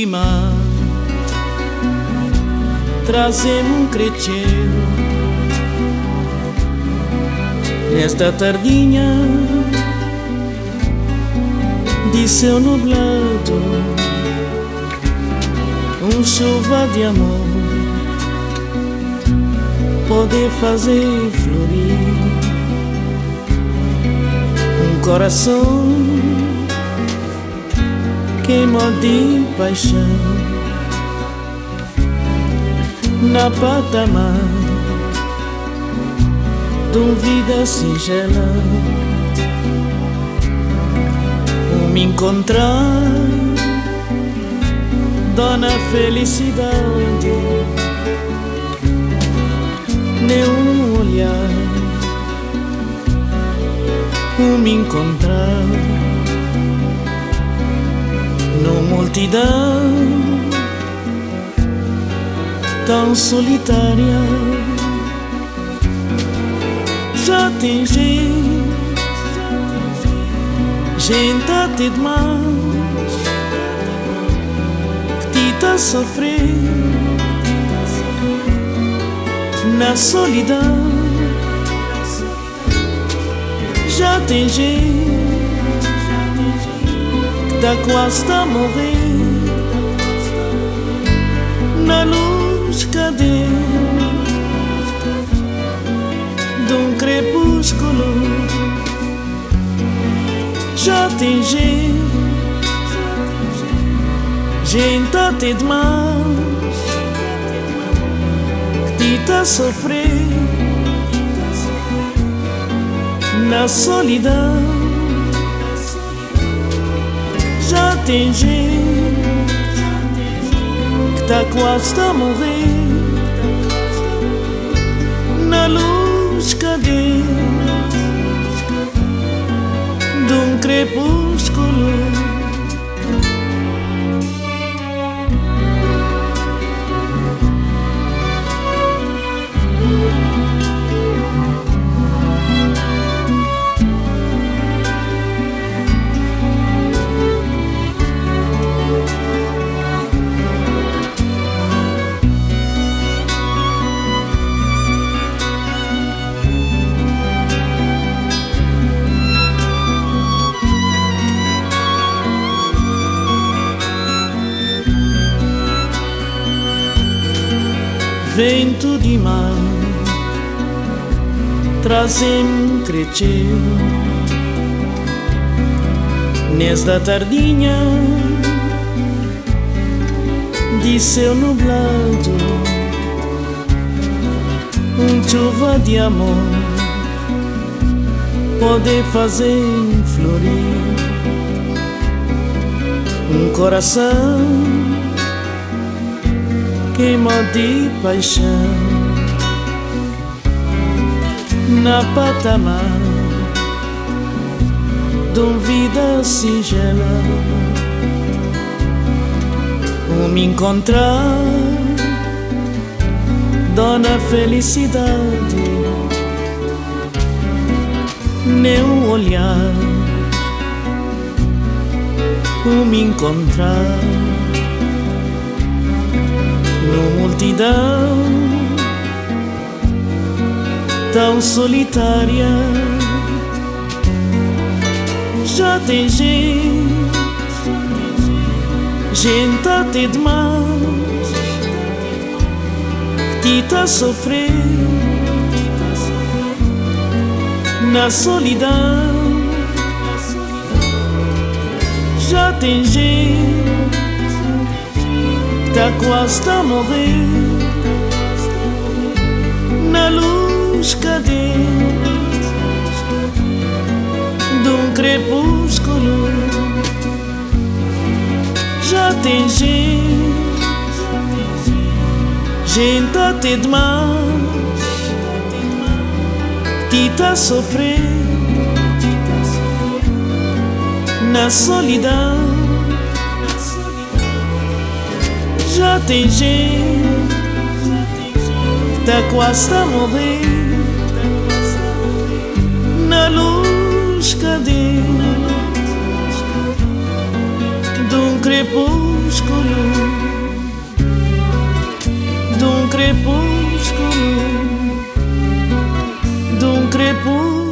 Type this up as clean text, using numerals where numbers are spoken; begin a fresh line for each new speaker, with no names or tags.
de mar trazemos um crecheiro nesta tardinha de céu nublado, chuva de amor pode fazer florir coração queima de paixão na patamar de uma vida singela. Me encontrar dona felicidade, nenhum olhar. Me encontrar numa multidão tão solitária. Já tem gente até demais que te tá sofrendo na solidão. Já tem gente que tá quase a morrer na luz cadente de um crepúsculo. Já tem gente até demais que te tá sofrendo na solidão. Já tem gente que tá quase a morrer na luz cadente de um crepúsculo. Vento de mar trazem um crecheiro nesta tardinha de céu nublado, chuva de amor pode fazer florir coração queima de paixão na patamar de uma vida singela. Me encontrar dona felicidade, nenhum olhar. Me encontrar numa multidão tão solitária. Já tem gente até demais que te tá sofrendo na solidão. Já tem gente tá quase a morrer na luz cadente de um crepúsculo. Já tem gente até demais que te tá sofrendo na solidão. Já tem gente que tá quase a morrer na luz cadente de um crepúsculo. crepúsculo, de um crepúsculo, de um crepúsculo.